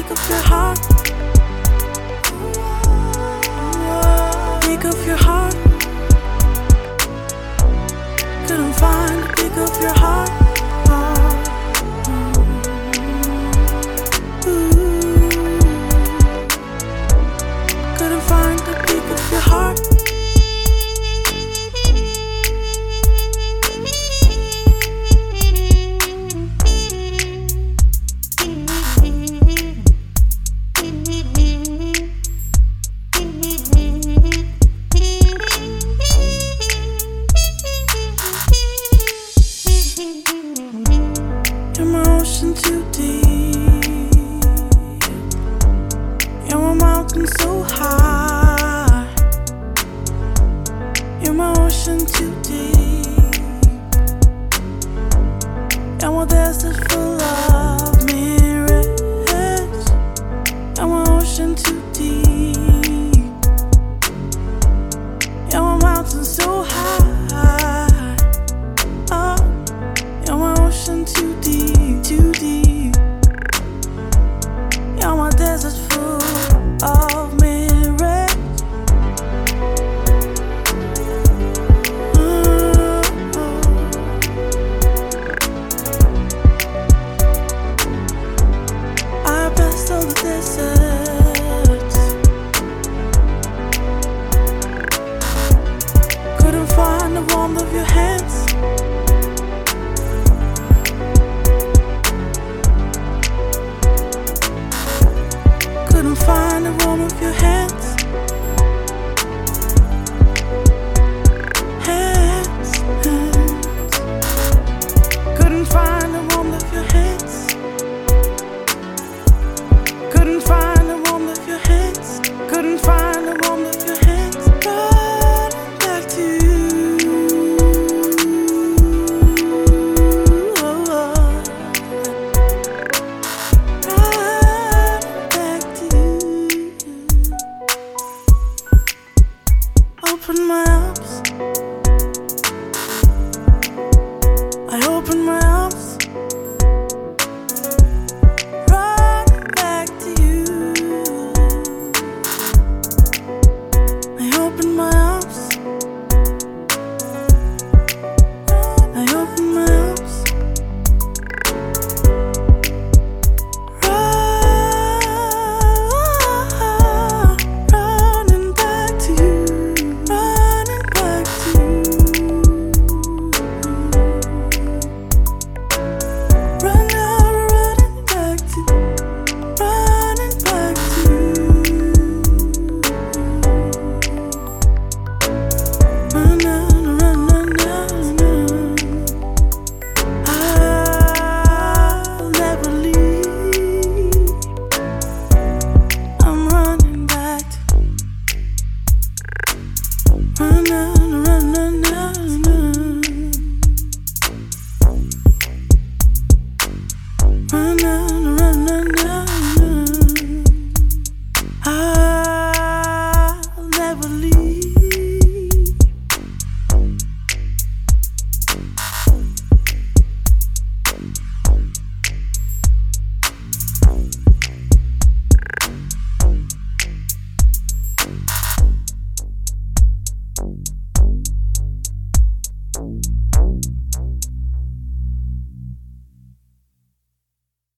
peak of your heart. Peak of your heart. Couldn't find the peak of your heart. Couldn't find the peak of your heart. You're my ocean too deep. You're my mountain so high. You're my ocean too deep. You're my desert full of mirrors. You're my ocean too deep. You're my mountain so high. Oh, you're my ocean too deep, too deep. You're my desert full of mirrors. I passed all the deserts. Couldn't find the warmth of your